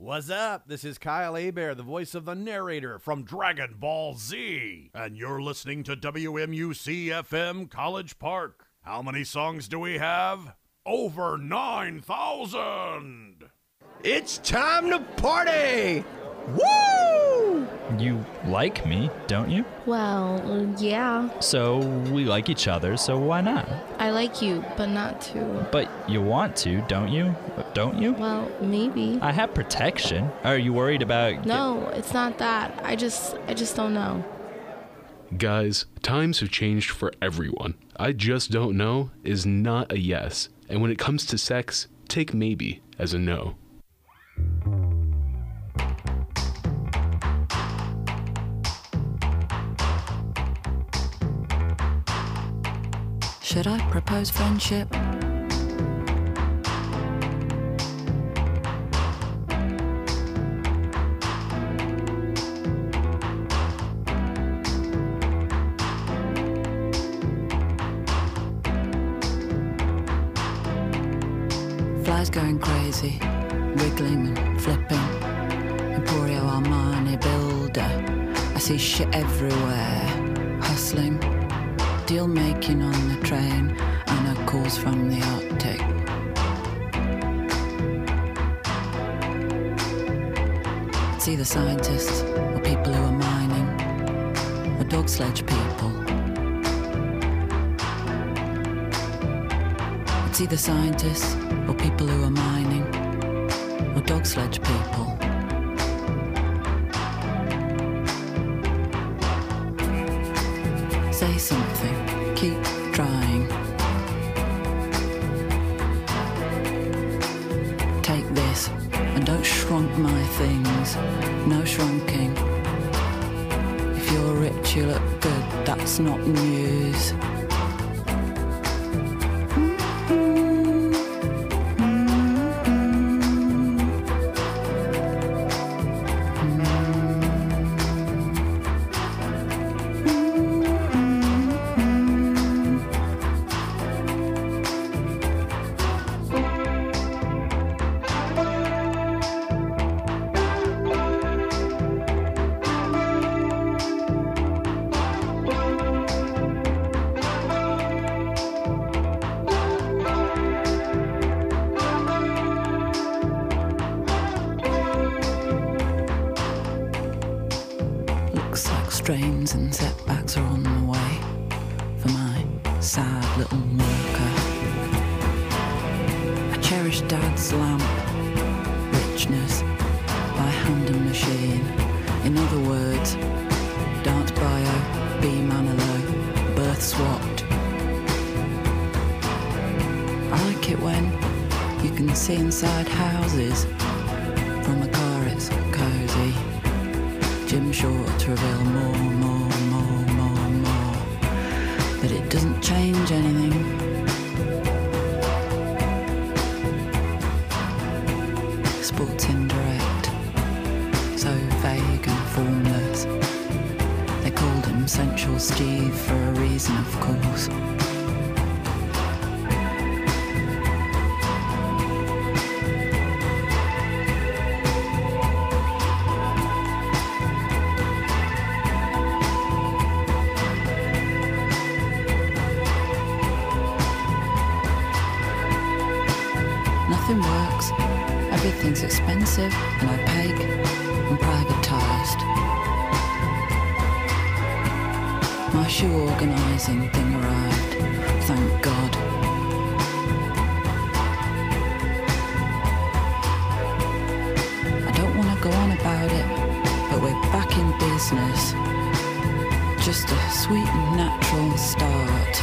What's up? This is Kyle Hebert, the voice of the narrator from Dragon Ball Z. And you're listening to WMUC-FM College Park. How many songs do we have? Over 9,000! It's time to party! Woo! You like me, don't you? Well, yeah. So we like each other, so why not? I like you, but not to. But you want to, don't you? Don't you? Well, maybe. I have protection. Are you worried about... No, it's not that. I just don't know. Guys, times have changed for everyone. I just don't know is not a yes. And when it comes to sex, take maybe as a no. Should I propose friendship? Flies going crazy, wiggling and flipping. Emporio Armani builder. I see shit everywhere, hustling. Deal making on the train, and her calls from the Arctic. It's either scientists or people who are mining, or dog sledge people. It's either scientists or people who are mining, or dog sledge people. Say something, keep trying. Take this, and don't shrunk my things. No shrunking. If you're rich, you look good, that's not news. Strains and setbacks are on the way for my sad little walker. I cherish Dad's lamp, richness by hand and machine. In other words, dance bio, B Manilow, birth swapped. I like it when you can see inside houses. From a car it's cozy. Jim Short to reveal more. But it doesn't change anything. Sports indirect, so vague and formless. They called him Sensual Steve for a reason, of course. Nothing works, everything's expensive and opaque and privatised. My shoe organising thing arrived, thank God. I don't want to go on about it, but we're back in business. Just a sweet and natural start.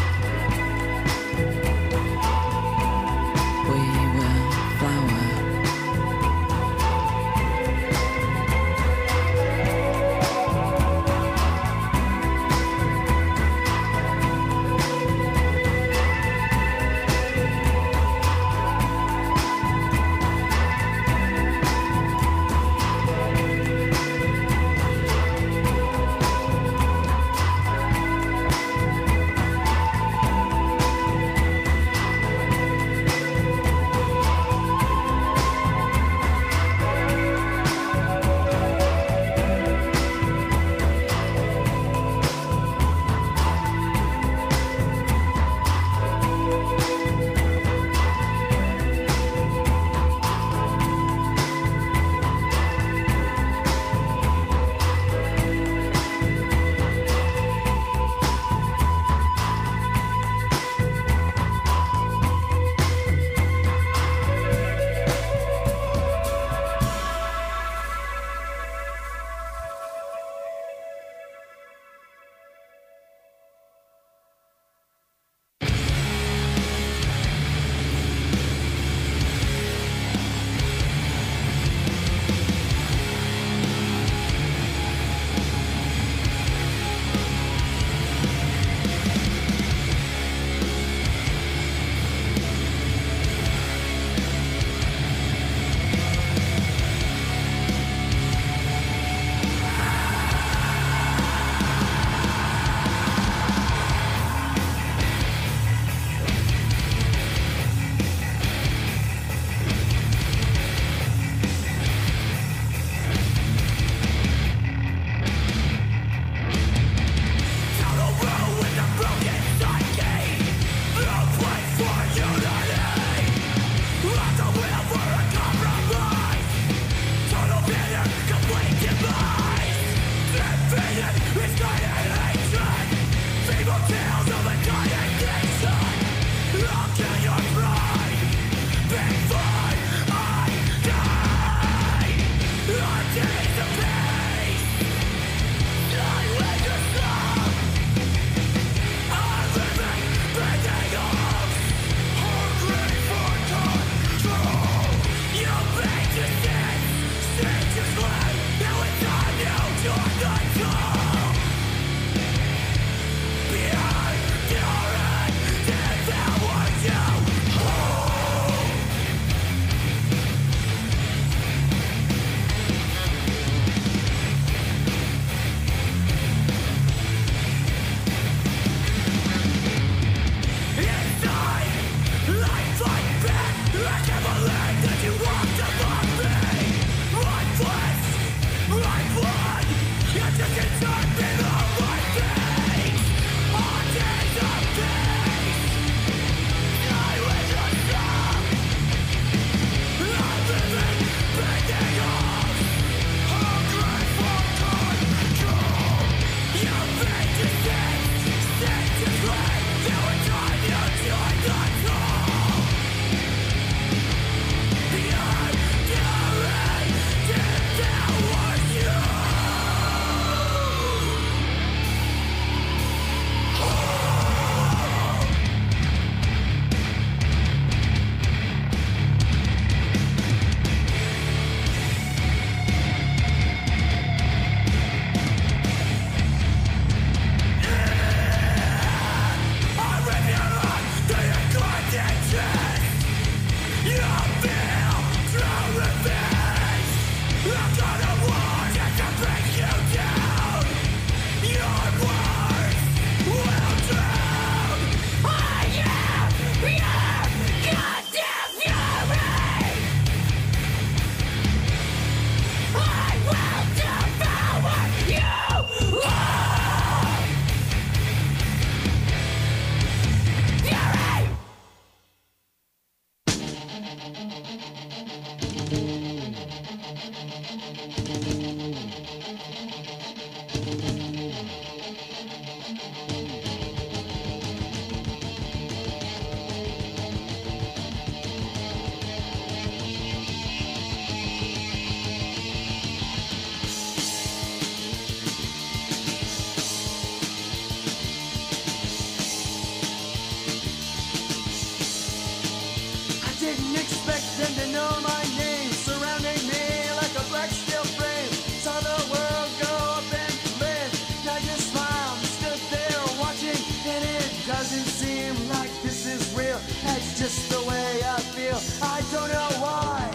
seem like this is real. That's just the way I feel. I don't know why.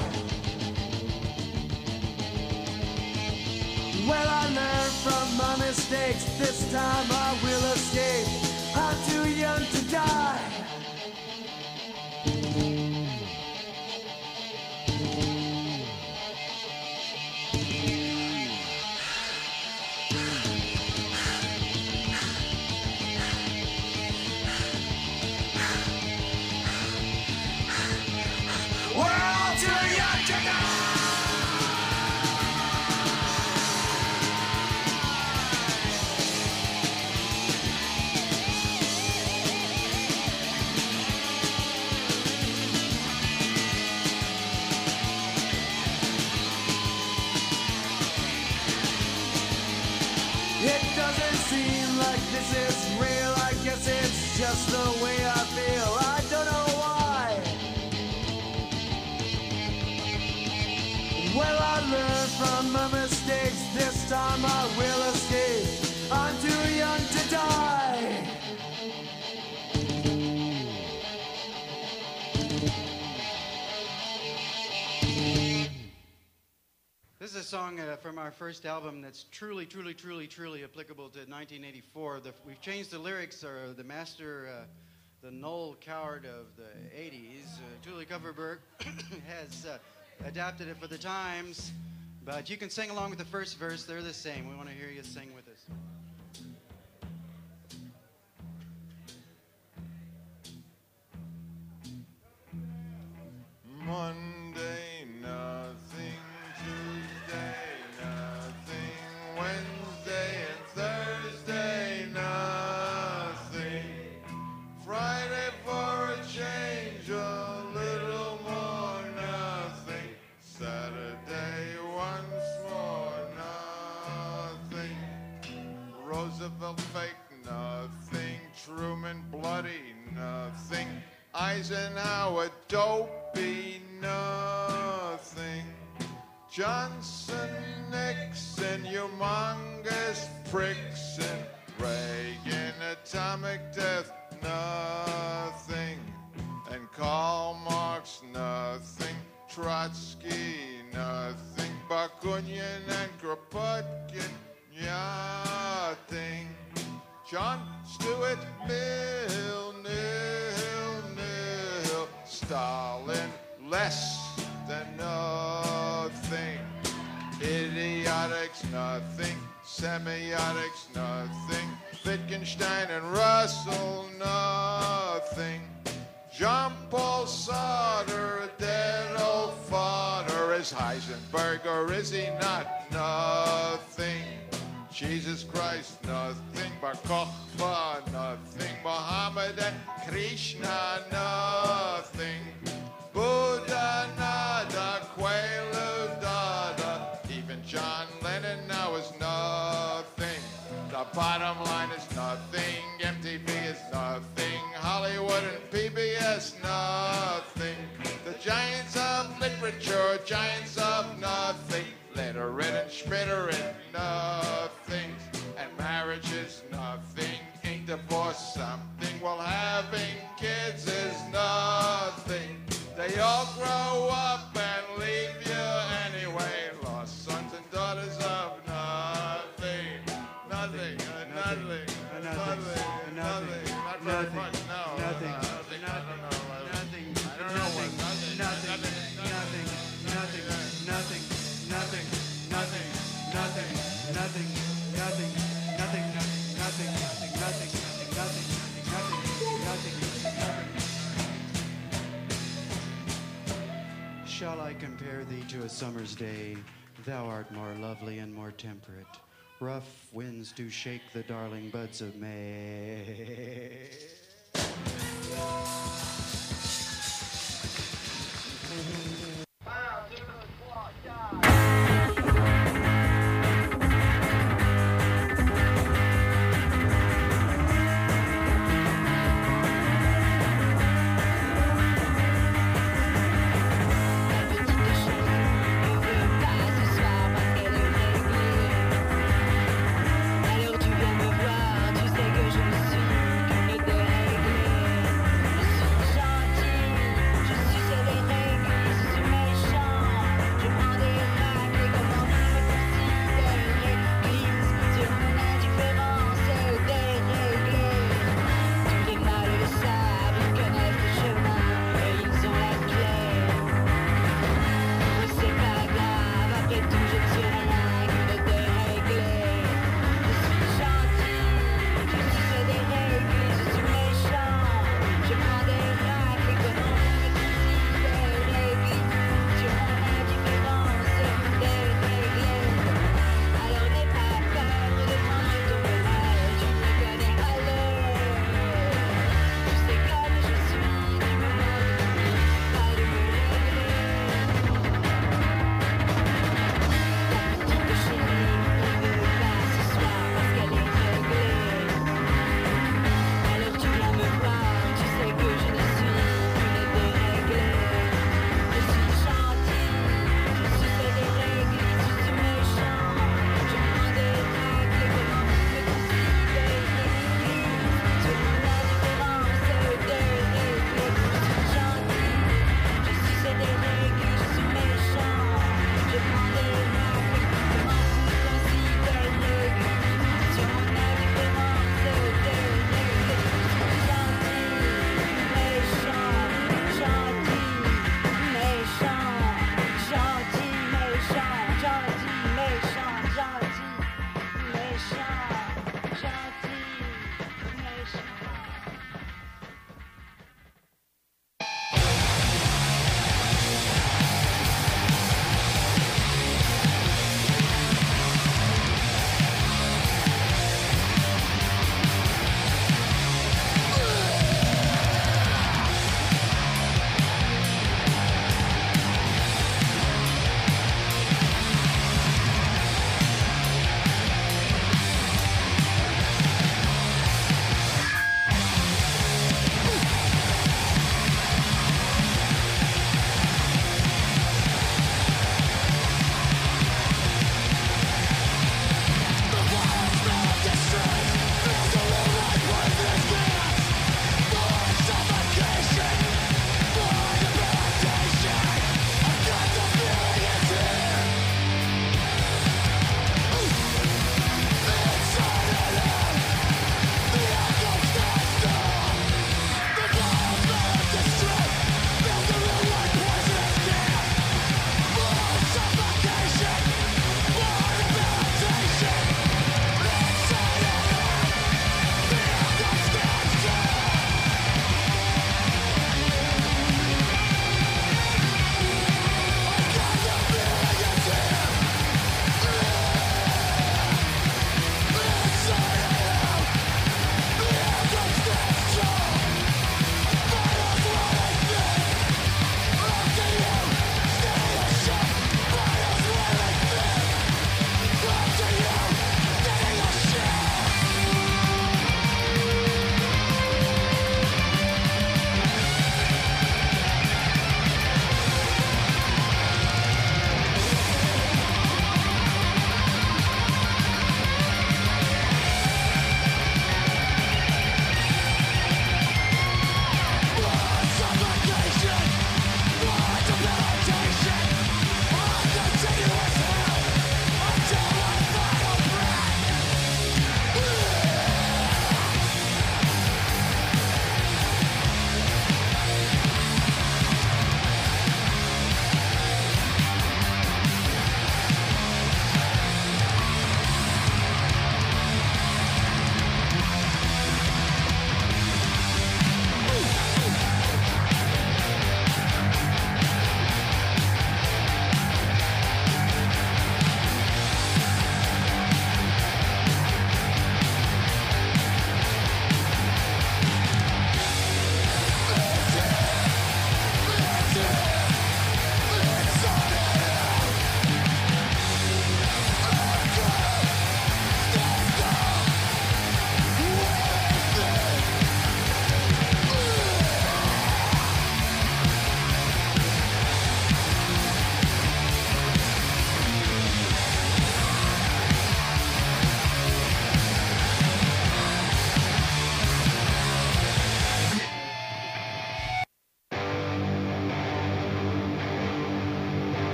Well, I learned from my mistakes. This time I will escape. I'm too young to die. We're all too young to die. It doesn't seem like this is real. I guess it's just the way I feel. I don't know why. Well, I learned from my mistakes. This time I will escape. I'm too young to die. This is a song from our first album that's truly applicable to 1984. We've changed the lyrics. The master, the Noel Coward of the 80s, Julie Coverberg, has adapted it for the times. But you can sing along with the first verse. They're the same. We want to hear you sing with us. Monday, nothing. Tuesday, nothing. Wednesday and Thursday, nothing. Friday for a change, a little more, nothing. Saturday, once more, nothing. Roosevelt fake, nothing. Truman bloody, nothing. Eisenhower dopey, nothing. Johnson, Nixon, humongous pricks, and Reagan, atomic death, nothing. And Karl Marx, nothing. Trotsky, nothing. Bakunin and Kropotkin, nothing. John Stuart Mill, nil. Stalin, less than nothing. Idiotics, nothing. Semiotics, nothing. Wittgenstein and Russell, nothing. Jean-Paul Sartre, a dead old fodder. Is Heisenberg or is he not? Nothing. Jesus Christ, nothing. Bar Kokhba, nothing. Muhammad and Krishna, nothing. Buddha, nada. Quaalude, dada. Even John Lennon now is nothing. The bottom line is nothing. MTV is nothing. Hollywood and PBS, nothing. The giants of literature, giants of nothing. Literate and schmittering, nothing. And marriage is nothing. Ain't divorce something? Well, having kids is nothing. They all grow up and leave you anyway. Lost sons and daughters of nothing. Nothing. Not very much, no. Nothing. Shall I compare thee to a summer's day? Thou art more lovely and more temperate. Rough winds do shake the darling buds of May. Alors tu viens me voir, tu sais que je suis qu'une déréglée.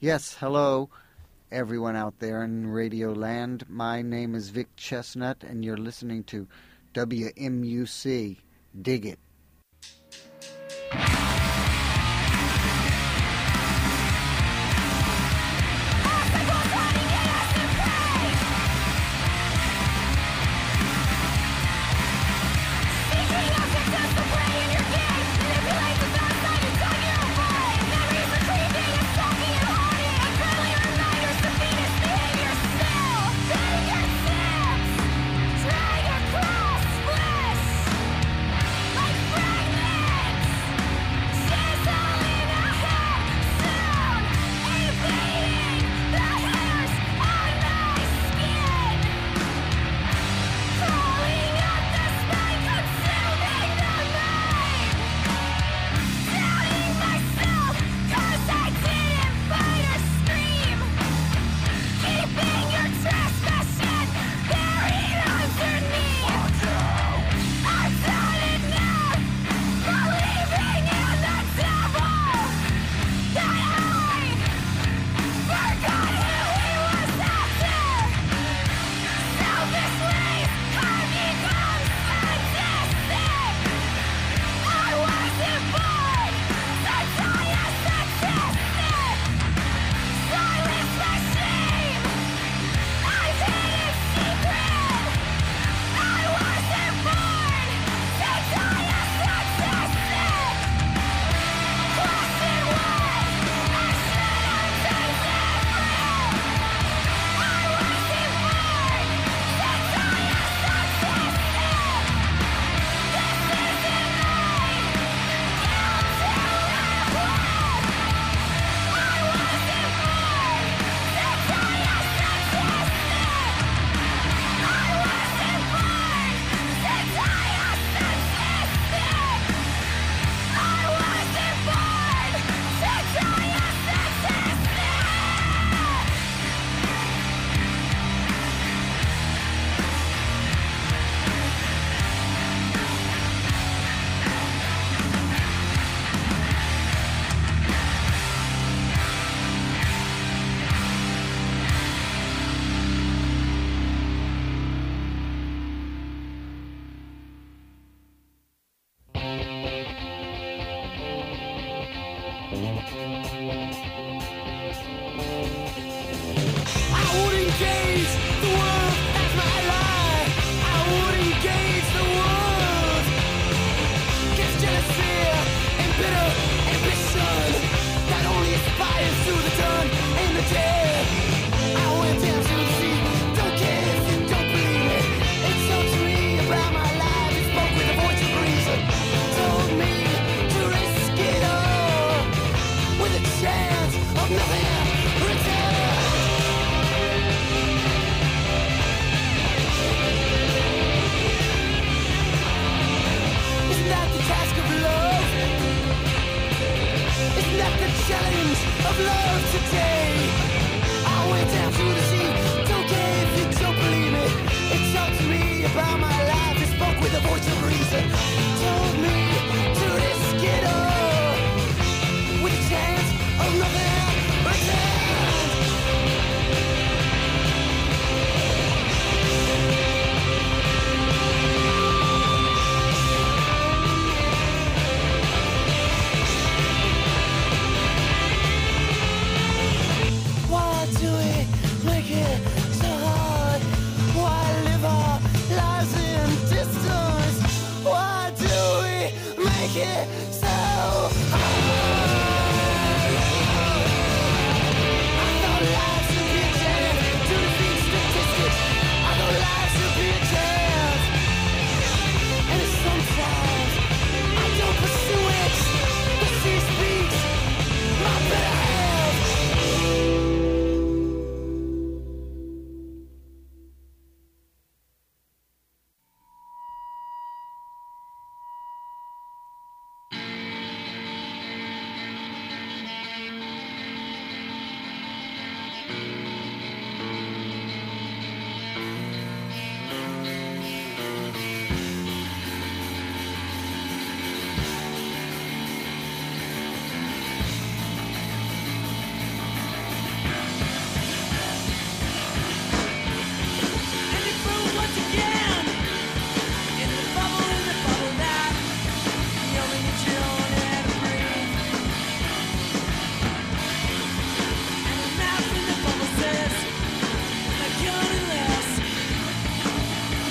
Yes, hello, everyone out there in Radio Land. My name is Vic Chestnut, and you're listening to WMUC. Dig it. Like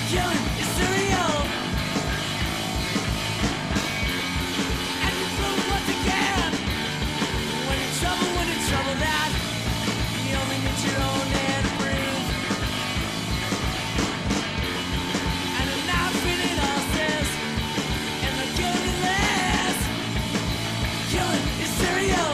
Killing is cereal. And you prove once again. When you're trouble that you only need your own air to breathe. And I'm not feeling all this. And I'm killing less. Killing is cereal.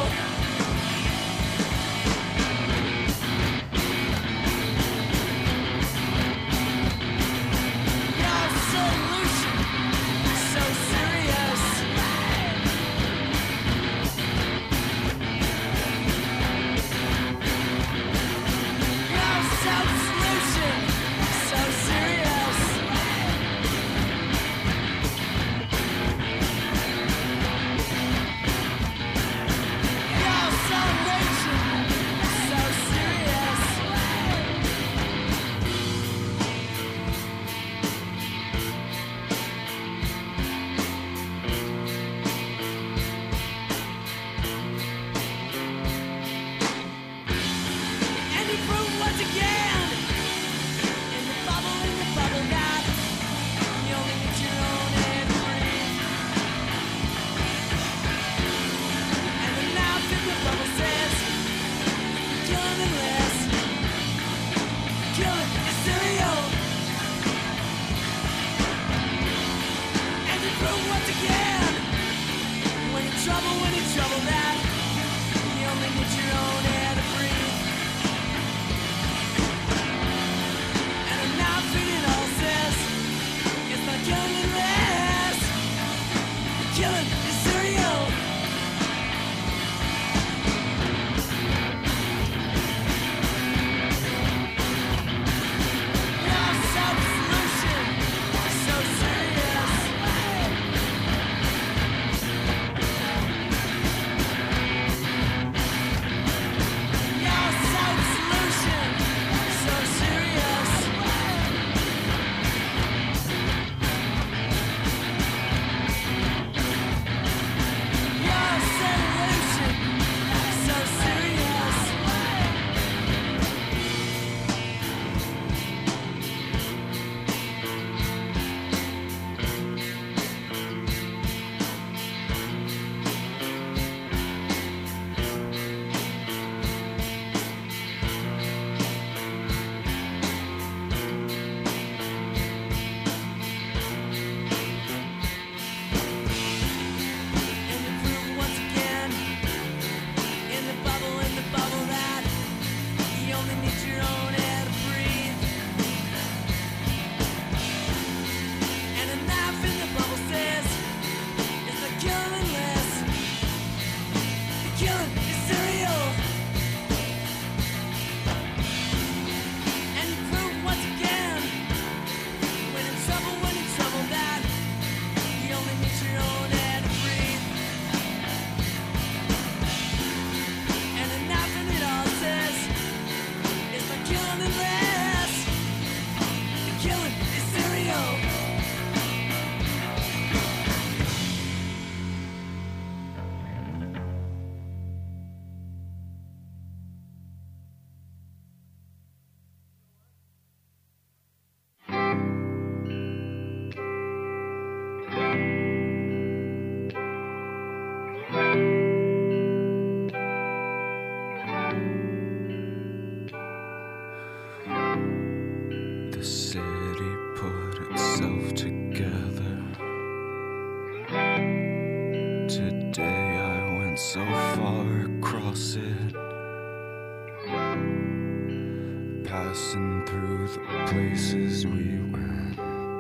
Passing through the places we went,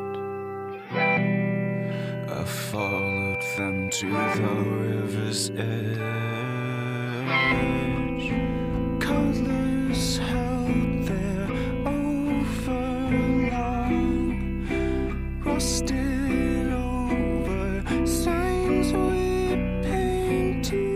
I followed them to the river's edge. Colors held there overlong, rusted over signs we painted.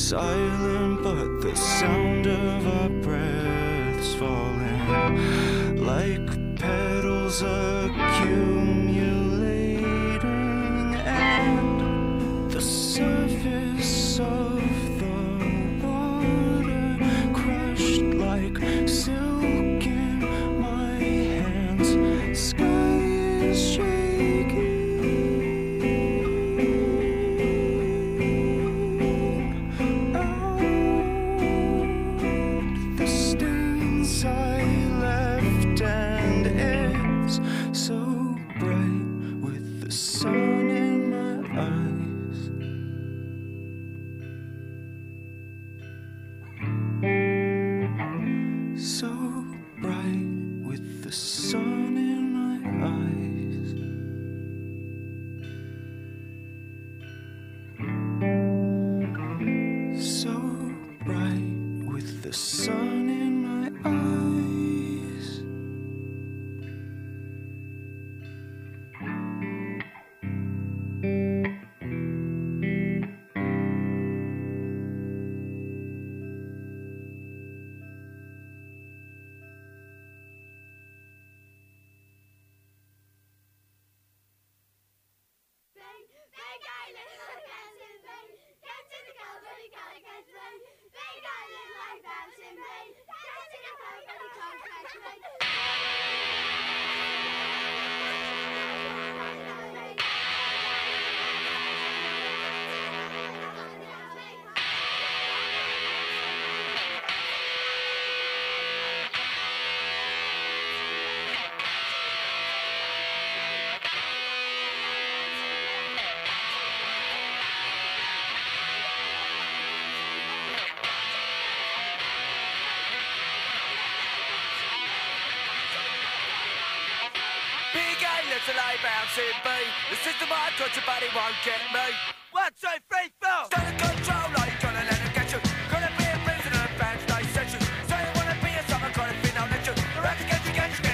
silent, but the sound of our breaths falling like petals accumulating, and the surface of the water crushed like silk in my hands. Sky is shaking. I left, and it's so bright with the sun in my eyes. So bright with the sun in my eyes. So bright with the sun in my eyes. Till I bounce in B. The system I've got you, but it won't get me. 1, 2, 3, 4. Stand in control, like you're gonna let it get you. Gonna be a prisoner of band, they set you. Say you wanna be a summer kind of thing, I'll let you. They're out to get you.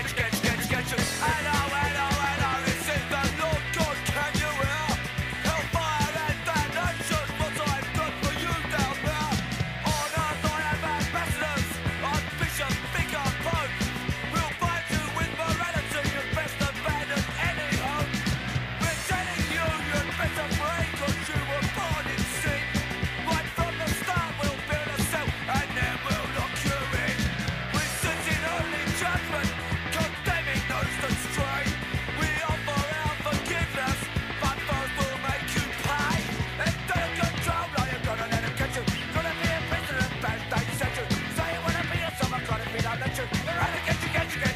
Hello, this is the Lord God, can you hear? Hellfire and damnation, what I've done for you down there. On earth I have ambassadors, I'm Bishop, Vicar, Pope. We'll fight you with morality, you best abandon any hope. We're telling you, you'd better pray, 'cause you were born in sin. Right from the start, we'll build a cell, and then we'll lock you in. We sit in holy judgment, condemning those that stray. We offer our forgiveness, but first we'll make you pay. And don't control, are you gonna let them get you? Gonna be a prisoner of band, they set you. Say you wanna be a summer kind of thing, I'll let you. They're out to get you.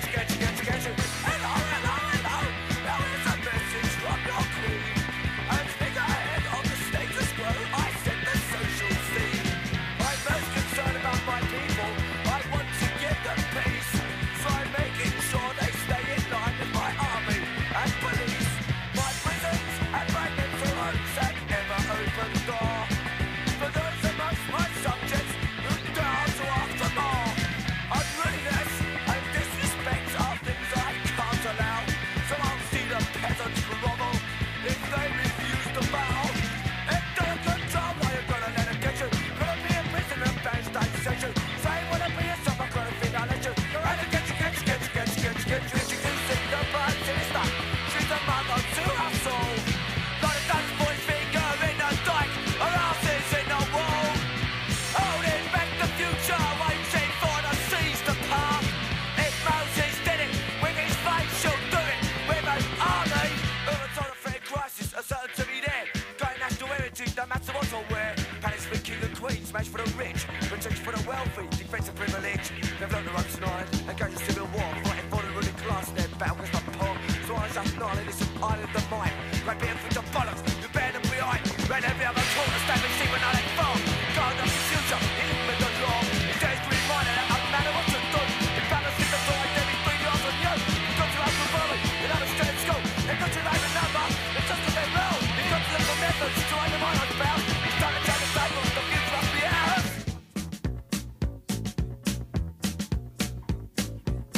Hello, now is a message from your queen. And stick ahead on the status quo, I set the social scene. I'm most concerned about my people, I want to give them peace. So I'm making sure they stay in line with my army and police. My prisons and my mental homes have never opened door. For those amongst my subjects who dare to ask for more. Unruliness and disrespect are things I can't allow. So I'll see the peasants grovel if they refuse to bow. And don't control, are you gonna let them get you? Gonna be a prisoner of band, they set you. Say you wanna be a summer kind of thing, I'll let you. You're out to get you. Introducing the bird sinister. She's a mother to us all. Got a Dutch boy's finger in the dike, her ass is in the wall. Holding back the future, waiting for the seas to part. If Moses did it with his face, she'll do it with an army. Urban's on a fair crisis, a certain to be there. Going national heritage, no matter what or where. Palace for king and queen, smash for the rich, protection for the wealthy, defense of privilege. They've learned the ropes tonight, engaged in civil war, fighting for the ruling class, their battle against the poor. So I was up Ireland, it's an island of mine. Great bit of food to bollocks, you bear them behind. Ran every other corner, standing see when I let fall. God of the future, in with the law. His days green mine, and no matter what you do. If balance in the door, then we bring yours on you. You've got to have the worry, you have a straight school. They've got your name and number, it's just what they will. You've got to look for methods, to find the mind on bound. It's time to turn the table, the future must be ours.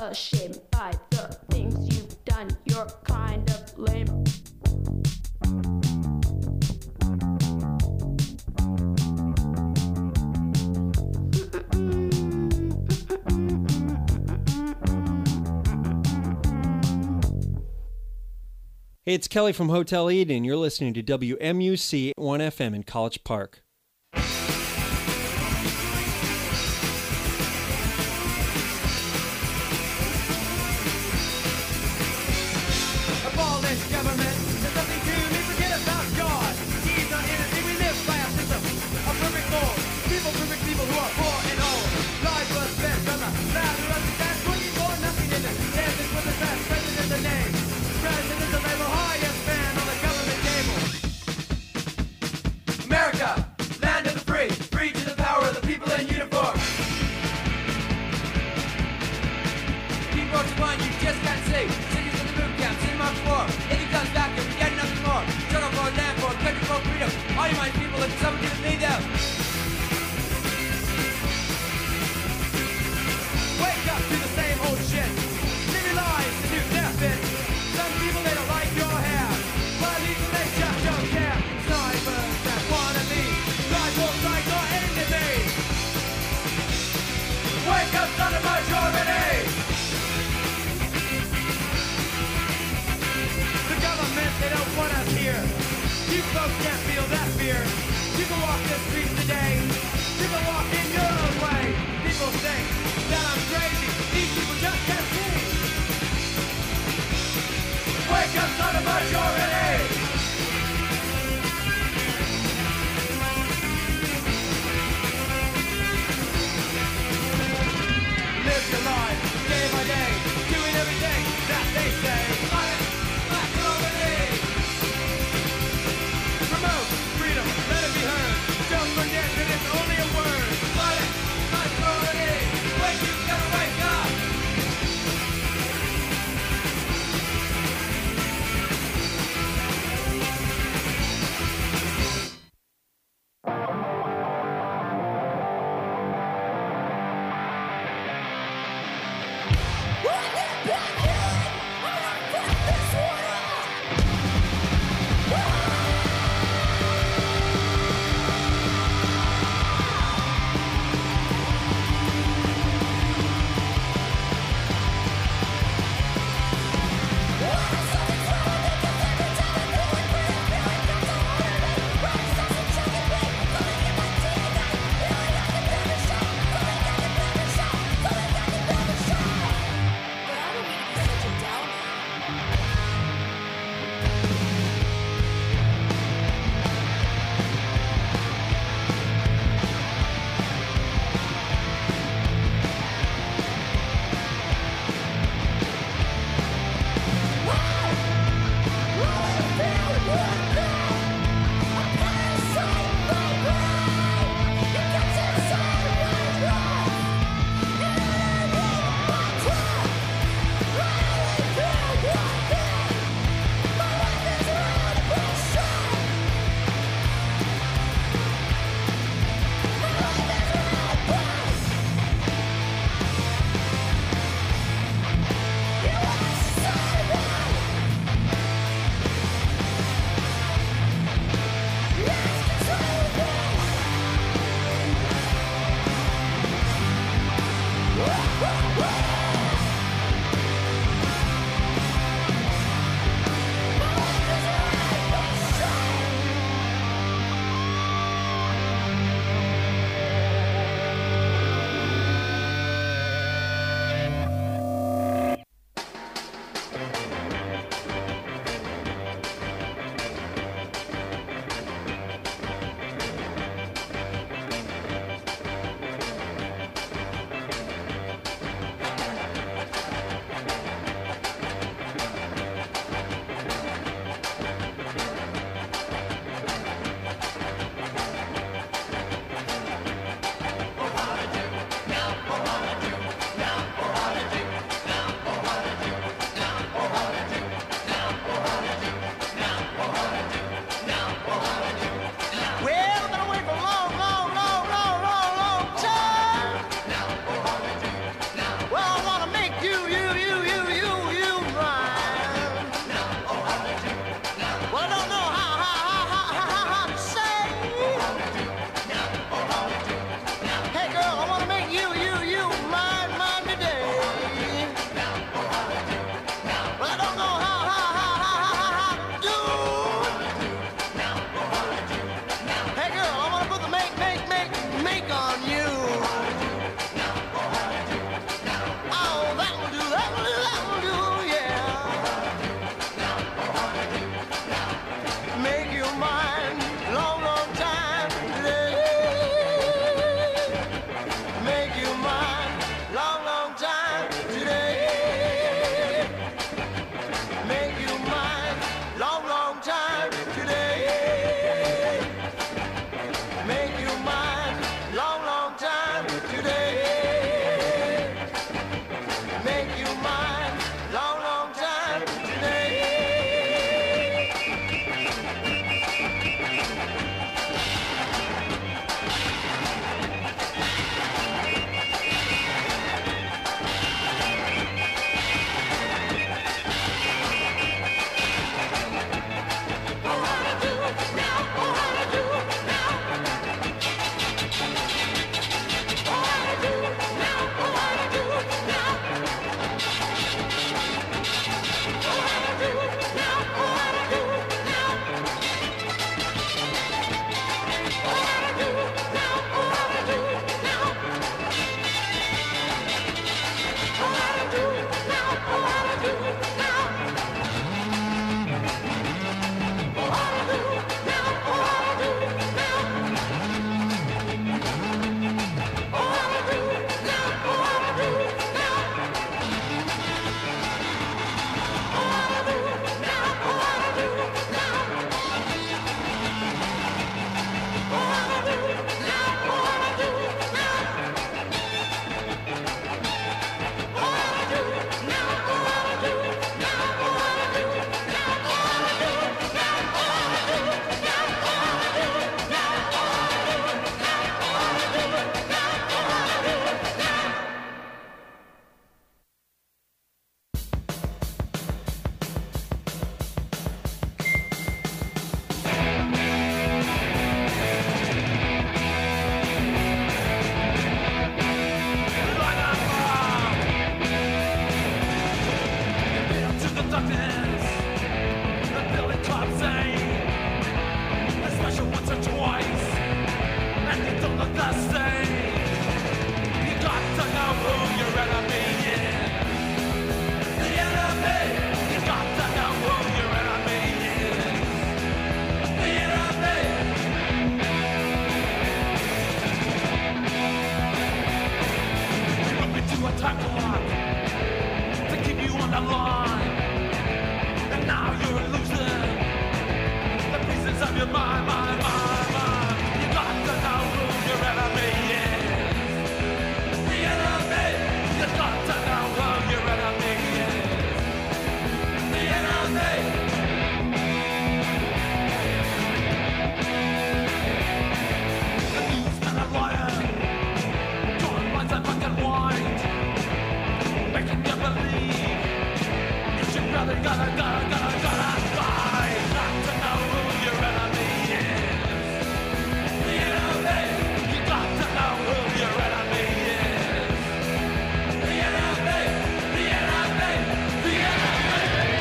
ashamed by the things you've done. You're kind of lame. Hey, it's Kelly from Hotel Eden. You're listening to WMUC 1FM in College Park. Abolish government. There's nothing to be forget about God. He's not innocent. We live by a system of perfect laws. Perfect people who are poor and old. Lives were spent on the ladder of the cash, working for nothing in the dances with the best. President the name. President is the label, highest man on the government table. America, land of the free, free to the power of the people in uniform. People are one you just can't see. Cities in the boot camp, city march war. If he comes back, you'll get nothing more. Struggle for land, for country, for freedom. All you mind people, if someone didn't need them. Wake up to the same old shit. Live your lives to do their bit. Some people, they don't like your hair. But at least they just don't care. Snipers that wanna be rival, strike, or enemy. Wake up, son of majority. The government, they don't want us here. You folks can't feel that fear. You can walk the streets today. You can walk in your own way. People think that I'm crazy. These people just can't see. Wake up, son of majority. Live your life, day by day, doing everything that they say. Majority. Promote freedom, let it be heard. Don't forget bottom line. And now you're losing the pieces of your mind, mind, mind, mind. You got to know who your enemy is. The enemy. You got to know who your enemy is. The enemy. Gotta lie. Got to know who your enemy is. The enemy. You got to know who your enemy is. The enemy. The enemy. The enemy.